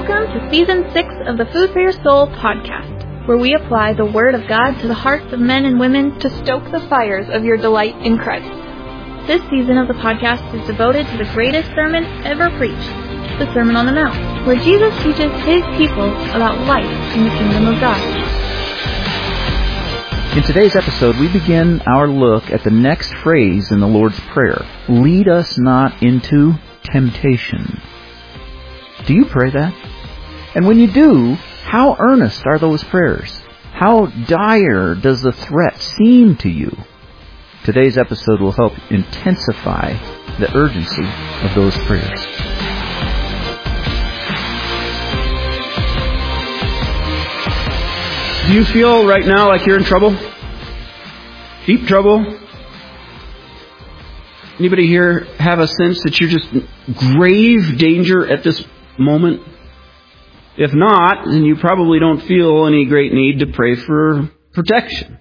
Welcome to Season 6 of the Food for Your Soul podcast, where we apply the Word of God to the hearts of men and women to stoke the fires of your delight in Christ. This season of the podcast is devoted to the greatest sermon ever preached, the Sermon on the Mount, where Jesus teaches His people about life in the kingdom of God. In today's episode, we begin our look at the next phrase in the Lord's Prayer, "Lead us not into temptation." Do you pray that? And when you do, how earnest are those prayers? How dire does the threat seem to you? Today's episode will help intensify the urgency of those prayers. Do you feel right now like you're in trouble? Deep trouble? Anybody here have a sense that you're just in grave danger at this moment? If not, then you probably don't feel any great need to pray for protection.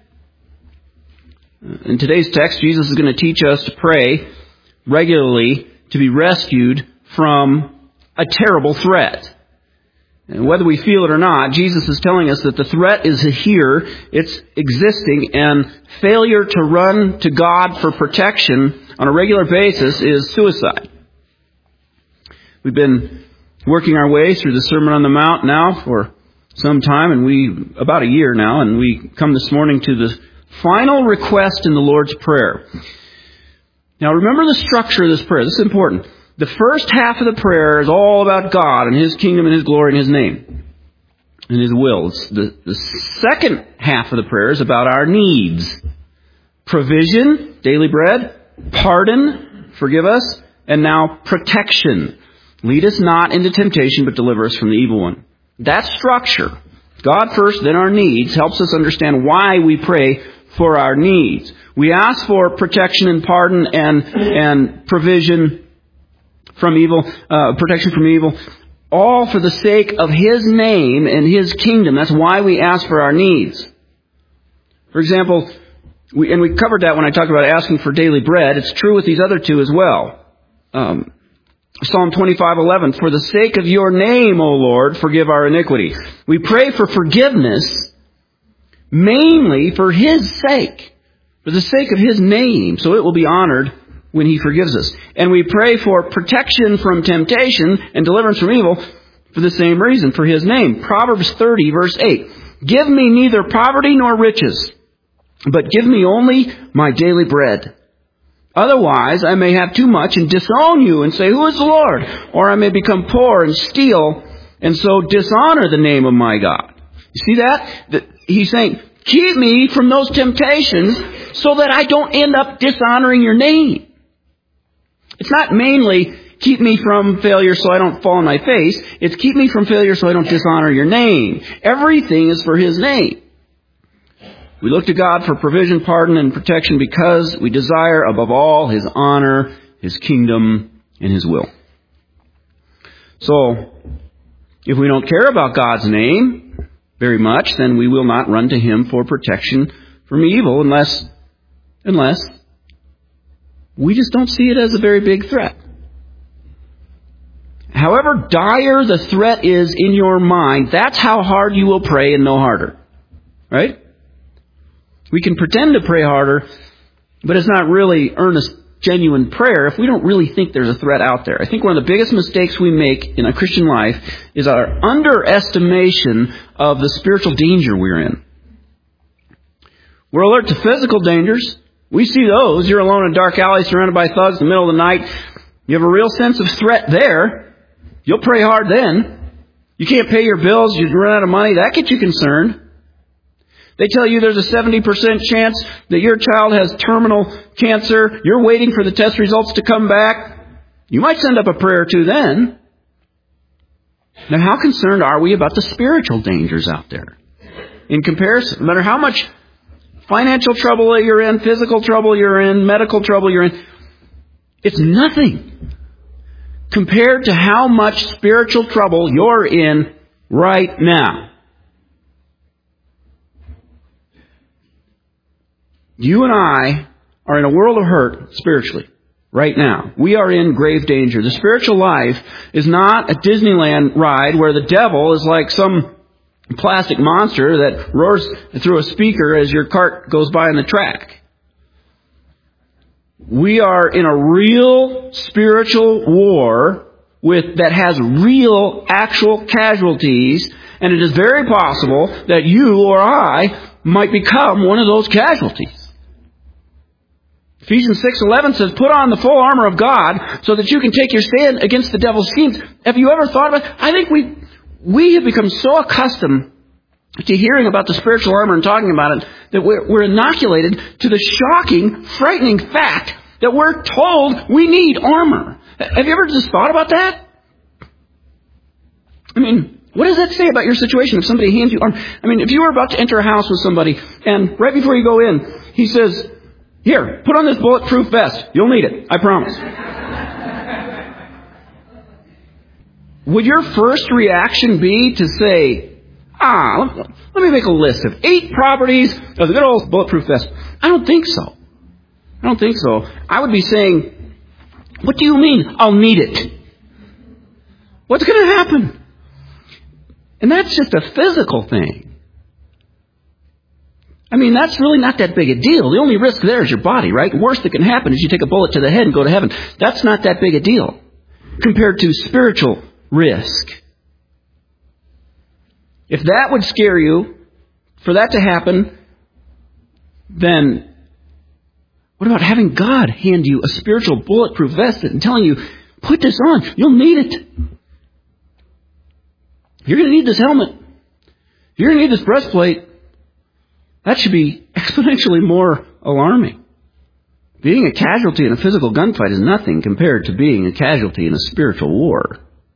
In today's text, Jesus is going to teach us to pray regularly to be rescued from a terrible threat. And whether we feel it or not, Jesus is telling us that the threat is here, it's existing, and failure to run to God for protection on a regular basis is suicide. We've been working our way through the Sermon on the Mount now for some time, and about a year now, and we come this morning to the final request in the Lord's Prayer. Now remember the structure of this prayer. This is important. The first half of the prayer is all about God and His kingdom and His glory and His name and His will. The second half of the prayer is about our needs. Provision, daily bread, pardon, forgive us, and now protection. Lead us not into temptation, but deliver us from the evil one. That structure, God first, then our needs, helps us understand why we pray for our needs. We ask for protection and pardon and provision from evil, protection from evil, all for the sake of His name and His kingdom. That's why we ask for our needs. For example, we covered that when I talked about asking for daily bread. It's true with these other two as well. Psalm 25:11, "For the sake of your name, O Lord, forgive our iniquity." We pray for forgiveness mainly for His sake, for the sake of His name, so it will be honored when He forgives us. And we pray for protection from temptation and deliverance from evil for the same reason, for His name. Proverbs 30, verse 8, "Give me neither poverty nor riches, but give me only my daily bread. Otherwise, I may have too much and disown you and say, 'Who is the Lord?' Or I may become poor and steal and so dishonor the name of my God." You see that? He's saying, keep me from those temptations so that I don't end up dishonoring your name. It's not mainly keep me from failure so I don't fall on my face. It's keep me from failure so I don't dishonor your name. Everything is for His name. We look to God for provision, pardon, and protection because we desire above all His honor, His kingdom, and His will. So, if we don't care about God's name very much, then we will not run to Him for protection from evil unless we just don't see it as a very big threat. However dire the threat is in your mind, that's how hard you will pray and no harder. Right? We can pretend to pray harder, but it's not really earnest, genuine prayer if we don't really think there's a threat out there. I think one of the biggest mistakes we make in a Christian life is our underestimation of the spiritual danger we're in. We're alert to physical dangers. We see those. You're alone in a dark alley surrounded by thugs in the middle of the night. You have a real sense of threat there. You'll pray hard then. You can't pay your bills. You run out of money. That gets you concerned. They tell you there's a 70% chance that your child has terminal cancer. You're waiting for the test results to come back. You might send up a prayer or two then. Now, how concerned are we about the spiritual dangers out there? In comparison, no matter how much financial trouble that you're in, physical trouble you're in, medical trouble you're in, it's nothing compared to how much spiritual trouble you're in right now. You and I are in a world of hurt spiritually. right now. We are in grave danger. The spiritual life is not a Disneyland ride where the devil is like some plastic monster that roars through a speaker as your cart goes by on the track. We are in a real spiritual war that has real, actual casualties, and it is very possible that you or I might become one of those casualties. Ephesians 6:11 says, put on the full armor of God so that you can take your stand against the devil's schemes. Have you ever thought about it? I think we have become so accustomed to hearing about the spiritual armor and talking about it that we're inoculated to the shocking, frightening fact that we're told we need armor. Have you ever just thought about that? I mean, what does that say about your situation if somebody hands you armor? I mean, if you were about to enter a house with somebody and right before you go in, he says, here, put on this bulletproof vest. You'll need it. I promise. Would your first reaction be to say, let me make a list of 8 properties of the good old bulletproof vest? I don't think so. I would be saying, what do you mean, I'll need it? What's going to happen? And that's just a physical thing. I mean, that's really not that big a deal. The only risk there is your body, right? Worst that can happen is you take a bullet to the head and go to heaven. That's not that big a deal compared to spiritual risk. If that would scare you, for that to happen, then what about having God hand you a spiritual bulletproof vest and telling you, put this on, you'll need it. You're going to need this helmet. You're going to need this breastplate. That should be exponentially more alarming. Being a casualty in a physical gunfight is nothing compared to being a casualty in a spiritual war.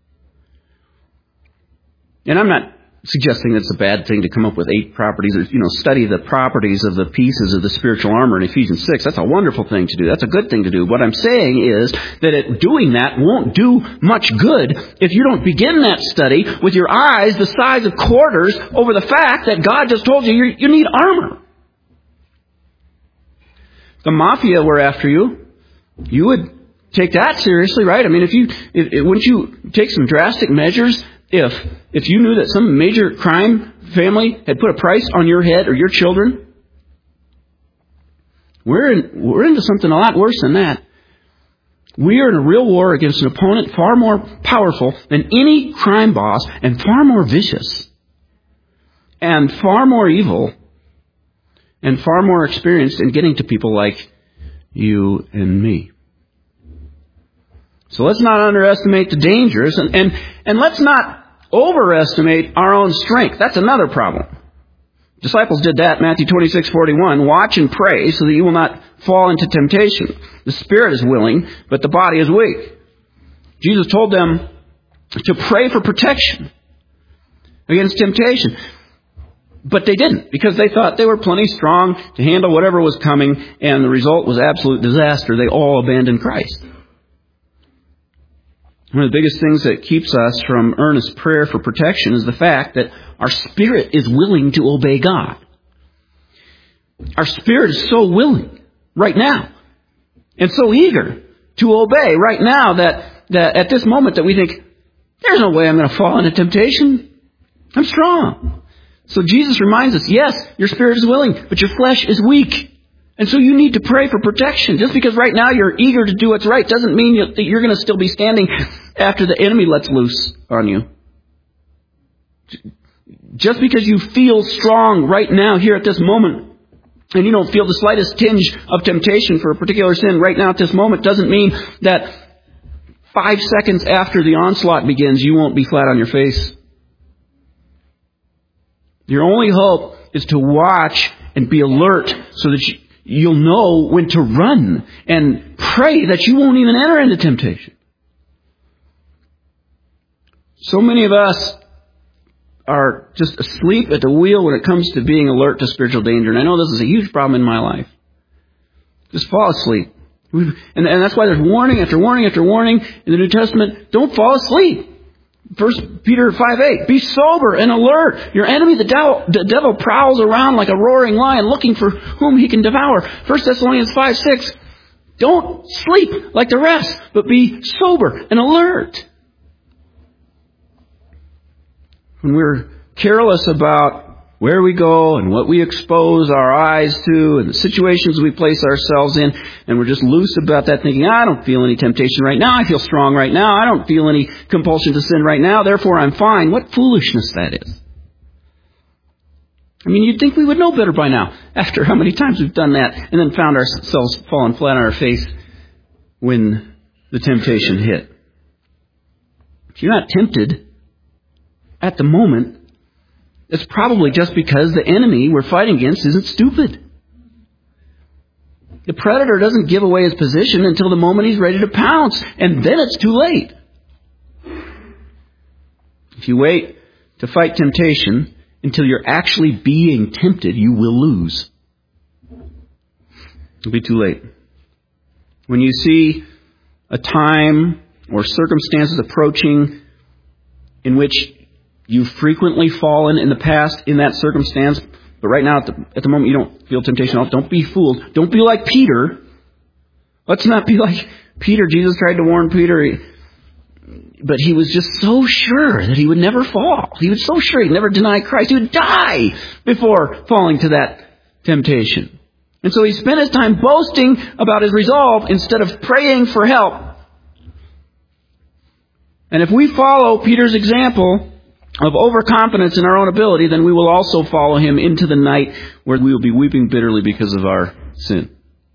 And I'm not suggesting it's a bad thing to come up with 8 properties or, study the properties of the pieces of the spiritual armor in Ephesians 6. That's a wonderful thing to do. That's a good thing to do. What I'm saying is that doing that won't do much good if you don't begin that study with your eyes the size of quarters over the fact that God just told you you need armor. The mafia were after you. You would take that seriously, right? I mean, wouldn't you take some drastic measures if you knew that some major crime family had put a price on your head or your children? We're into something a lot worse than that. We are in a real war against an opponent far more powerful than any crime boss and far more vicious and far more evil and far more experienced in getting to people like you and me. So let's not underestimate the dangers and let's not overestimate our own strength. That's another problem. Disciples did that, Matthew 26:41. Watch and pray so that you will not fall into temptation. The spirit is willing, but the body is weak. Jesus told them to pray for protection against temptation. But they didn't, because they thought they were plenty strong to handle whatever was coming, and the result was absolute disaster. They all abandoned Christ. One of the biggest things that keeps us from earnest prayer for protection is the fact that our spirit is willing to obey God. Our spirit is so willing right now and so eager to obey right now that at this moment that we think, there's no way I'm going to fall into temptation. I'm strong. So Jesus reminds us, yes, your spirit is willing, but your flesh is weak. And so you need to pray for protection. Just because right now you're eager to do what's right doesn't mean that you're going to still be standing after the enemy lets loose on you. Just because you feel strong right now here at this moment and you don't feel the slightest tinge of temptation for a particular sin right now at this moment doesn't mean that 5 seconds after the onslaught begins you won't be flat on your face. Your only hope is to watch and be alert so that you'll know when to run and pray that you won't even enter into temptation. So many of us are just asleep at the wheel when it comes to being alert to spiritual danger. And I know this is a huge problem in my life. Just fall asleep. And that's why there's warning after warning after warning in the New Testament. Don't fall asleep. 1 Peter 5:8, be sober and alert. Your enemy, the devil, prowls around like a roaring lion looking for whom he can devour. 1 Thessalonians 5:6, Don't sleep like the rest, but be sober and alert. When we're careless about where we go and what we expose our eyes to and the situations we place ourselves in, and we're just loose about that, thinking, I don't feel any temptation right now, I feel strong right now, I don't feel any compulsion to sin right now, therefore I'm fine. What foolishness that is. I mean, you'd think we would know better by now, after how many times we've done that, and then found ourselves falling flat on our face when the temptation hit. If you're not tempted at the moment, it's probably just because the enemy we're fighting against isn't stupid. The predator doesn't give away his position until the moment he's ready to pounce, and then it's too late. If you wait to fight temptation until you're actually being tempted, you will lose. It'll be too late. When you see a time or circumstances approaching in which you've frequently fallen in the past in that circumstance, but right now at the moment you don't feel temptation at all, don't be fooled. Don't be like Peter. Let's not be like Peter. Jesus tried to warn Peter, but he was just so sure that he would never fall. He was so sure he'd never deny Christ. He would die before falling to that temptation. And so he spent his time boasting about his resolve instead of praying for help. And if we follow Peter's example of overconfidence in our own ability, then we will also follow him into the night where we will be weeping bitterly because of our sin.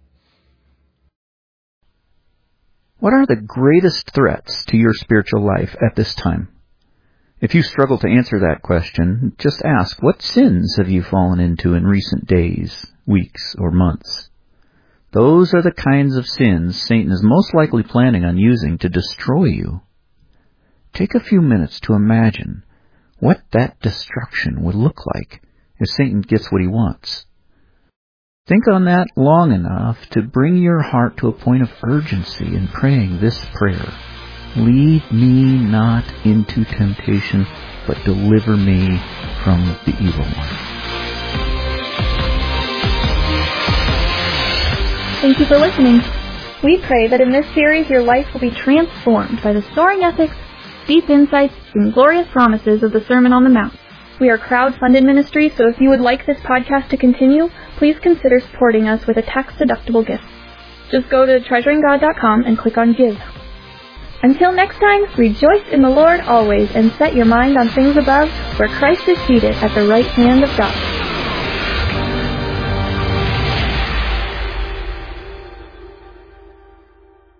What are the greatest threats to your spiritual life at this time? If you struggle to answer that question, just ask, what sins have you fallen into in recent days, weeks, or months? Those are the kinds of sins Satan is most likely planning on using to destroy you. Take a few minutes to imagine what that destruction would look like if Satan gets what he wants. Think on that long enough to bring your heart to a point of urgency in praying this prayer. Lead me not into temptation, but deliver me from the evil one. Thank you for listening. We pray that in this series your life will be transformed by the soaring ethics, deep insights, and glorious promises of the Sermon on the Mount. We are a crowd-funded ministry, so if you would like this podcast to continue, please consider supporting us with a tax-deductible gift. Just go to treasuringgod.com and click on Give. Until next time, rejoice in the Lord always and set your mind on things above, where Christ is seated at the right hand of God.